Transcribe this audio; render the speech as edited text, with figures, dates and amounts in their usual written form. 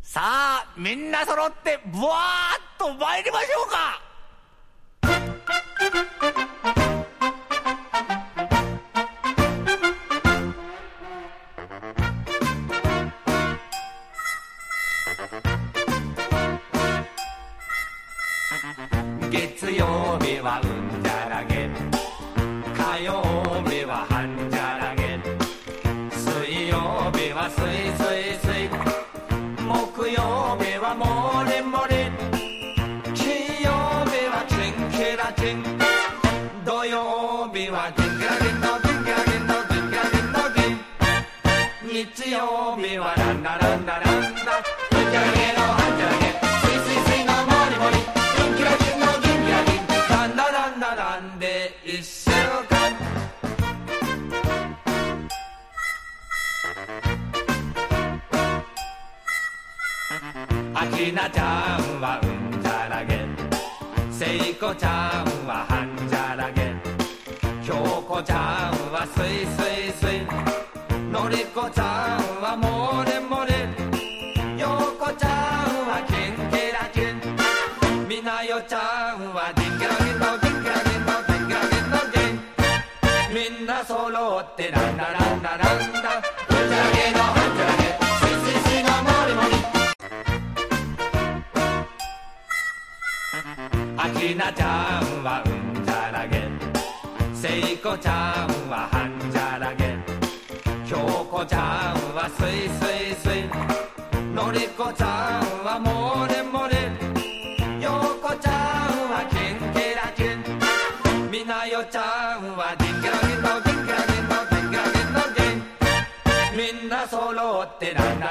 さあみんな揃ってブワーッと参りましょうか。月曜日はうんじゃらげ、火曜日は半じゃらげ、水曜日はすいすいすい、木曜日はもりもり、金曜日はチンキラチン、土曜日はチンキラチンのチンキラチンのチンキラチンのチン、日曜日はランダランダランダ、うんじゃらげの半じゃらげ、すいすいすいのもりもり、チンキラチンのチンキラチン、ランダランダランで一週間。あきなちゃんはうんじゃらげ、せいこちゃんははんじゃらげ、きょうこちゃんはすいすいすい、のりこちゃんはもりもり、ようこちゃんはキンキラキン、みなよちゃんはジンキラキンのジンキラキンのジンキラキンのジン、みんなそろってランダランダランダ、うんじゃらげのはんじゃらげ、すいすいすいのもりもり。あきなちゃんはうんじゃらげ、せいこちゃんははんじゃらげ、きょうこちゃんはすいすいすい、のりこちゃんはもりもり、ようこちゃんはキンキラキン、みなよちゃんはジンキラキンのジンキラキンのジンキラキンのジン、みんなそろってラン